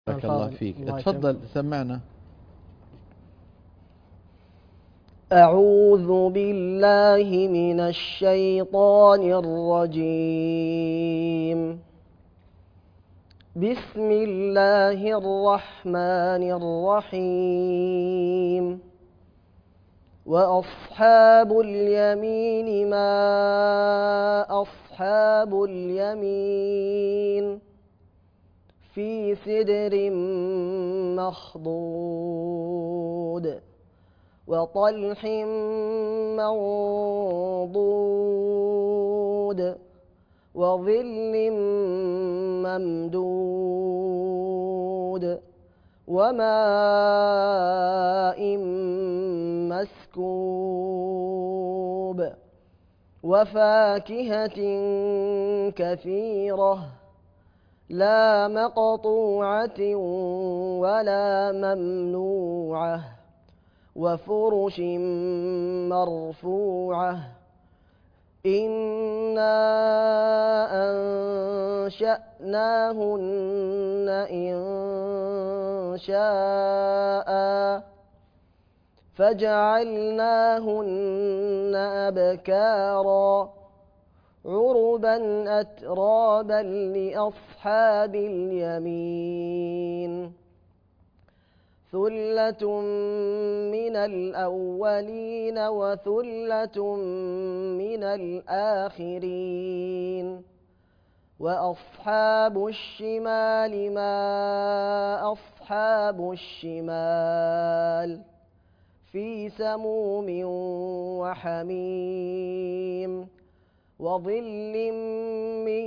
بارك الله فيك. تفضل سمعنا. أعوذ بالله من الشيطان الرجيم. بسم الله الرحمن الرحيم. وأصحاب اليمين ما أصحاب اليمين في سدر مخضود وطلح منضود وظل ممدود وماء مسكوب وفاكهة كثيرة لا مقطوعة ولا ممنوعة وفرش مرفوعة. إنا أنشأناهن إن شاء فجعلناهن أبكارا عربا أترابا لأصحاب اليمين. ثلة من الأولين وثلة من الآخرين. وأصحاب الشمال ما أصحاب الشمال في سموم وحميم وظل من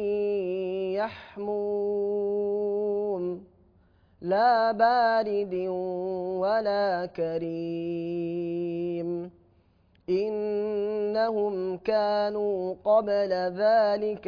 يحموم لا بارد ولا كريم. إنهم كانوا قبل ذلك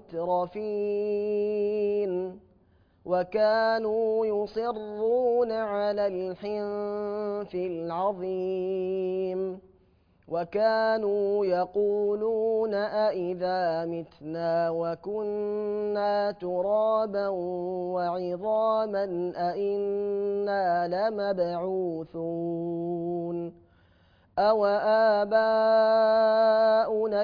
مترفين وكانوا يصرون على الحنث العظيم وكانوا يقولون أإذا متنا وكنا ترابا وعظاما أإنا لمبعوثون أو آباؤنا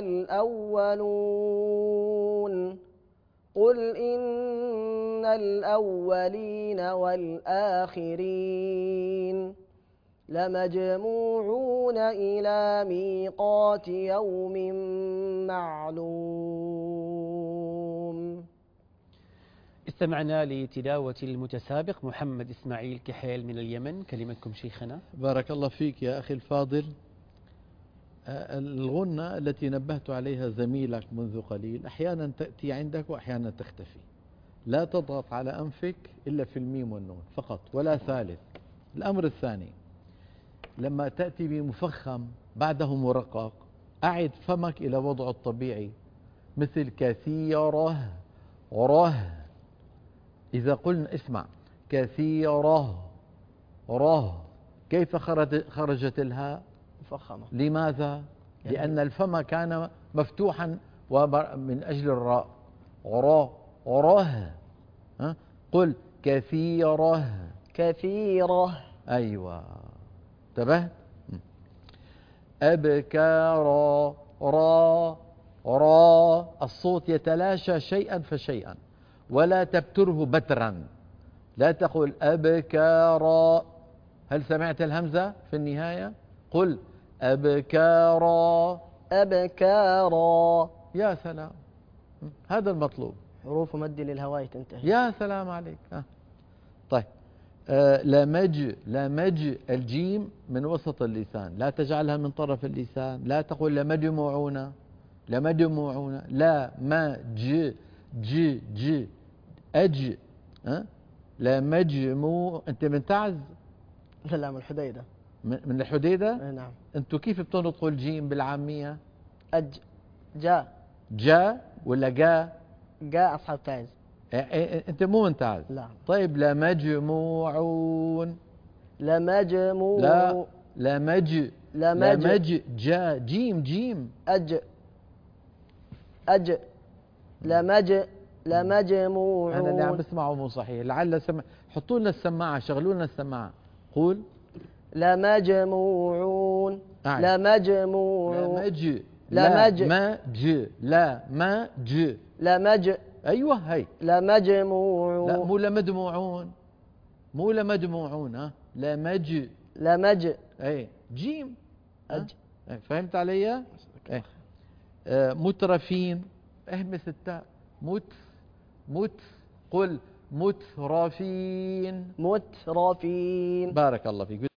الأولون قل إن الأولين والآخرين لمجموعون إلى ميقات يوم معلوم. استمعنا لتلاوة المتسابق محمد إسماعيل كحيل من اليمن. كلمتكم شيخنا. بارك الله فيك يا أخي الفاضل. الغنة التي نبهت عليها زميلك منذ قليل أحيانا تأتي عندك وأحيانا تختفي. لا تضغط على أنفك إلا في الميم والنون فقط ولا ثالث. الأمر الثاني، لما تأتي بمفخم بعده مرقق أعد فمك إلى وضعه الطبيعي مثل كثيرة ره. إذا قلنا اسمع كثيرة ره كيف خرجت الهاء مفخمة؟ لماذا؟ لأن الفم كان مفتوحا من أجل الراء. ره قل كثيرة كثيرة. أيوة انتبهت. أبكارا را الصوت يتلاشى شيئا فشيئا ولا تبتره بترا. لا تقل أبكارا. هل سمعت الهمزة في النهاية؟ قل أبكارا. أبكارا. يا سلام، هذا المطلوب. حروف مد للهواء تنتهي. يا سلام عليك. طيب لمج الجيم من وسط اللسان، لا تجعلها من طرف اللسان. لا تقول لمجموعون لا ما ج أج لمجموع. أنت من تعز؟ لا من الحديدة. من الحديدة؟ نعم. أنتوا كيف بتنطقوا الجيم بالعامية؟ جا ولا جا أصحاب تعز. أنت مو من تعز. لا. طيب لمجموعون. لا لمج جا جيم لمجموعون. أنا اللي عم بسمعه مو صحيح. لعل حطوا لنا السماعة، شغلوا لنا السماعة. قول لمجموعون. أعد. لمجموعون. لمج. أيوة هي. لمجموعون. لا مو لمدموعون، مو لمدموعون، ها لمج. اي جيم. أج. فهمت علي؟ ايه. مترفين، اهمس التاء. قل مترفين. مترفين. بارك الله فيك.